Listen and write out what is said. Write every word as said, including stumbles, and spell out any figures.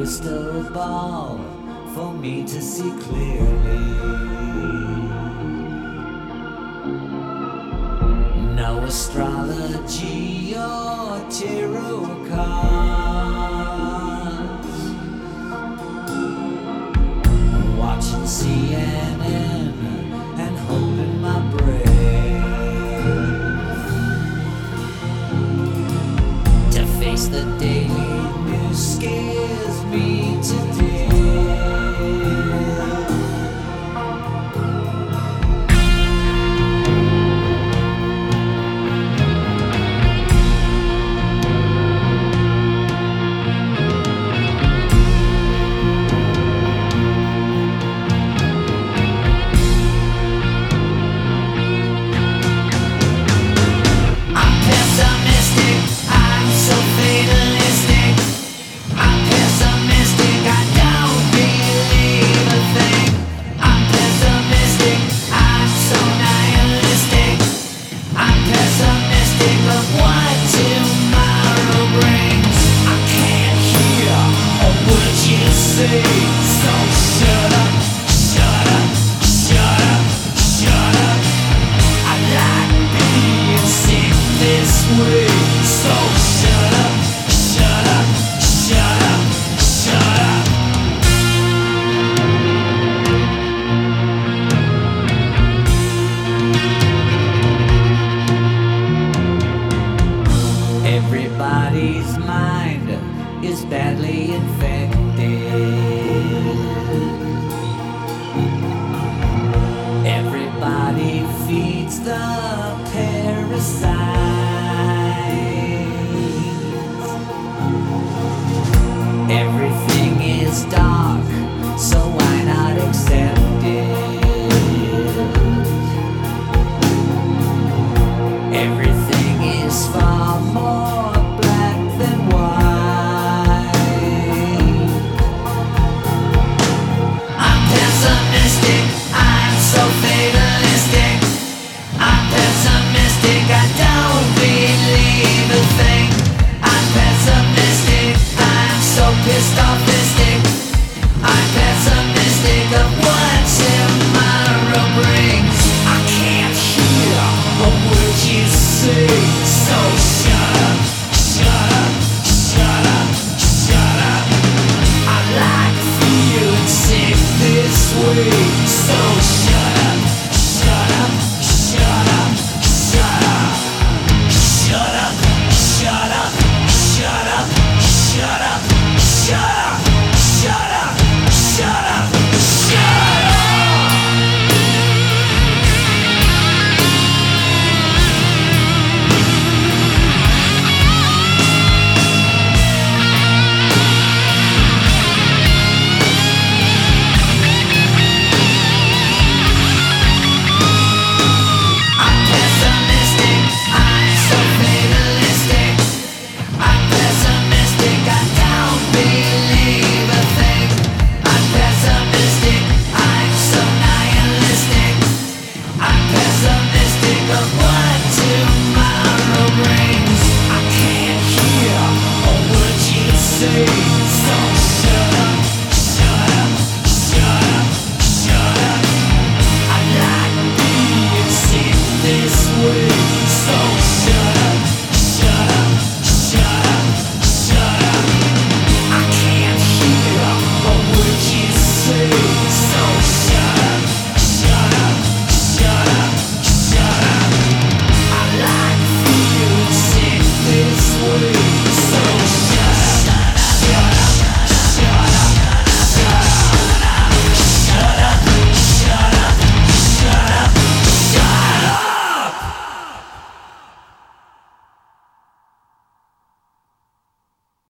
crystal ball for me to see clearly. No astrology or tarot cards. Watching C N N and holding my breath to face the daily news scares me to death. So shut up, shut up, shut up, shut up. I like being sick this way. So shut up, shut up, shut up, shut up. Everybody's mind is badly infected. Everybody feeds the parasites. Everything is dark, so why not accept it? Everything is far more black than white. I'm pessimistic, I'm so fatalistic. I'm pessimistic, I don't believe a thing. I'm pessimistic, I'm so pissed offistic. I'm pessimistic of what tomorrow brings. I can't hear a word you say. So shut up, shut up, shut up, shut up. I like feeling sick this way.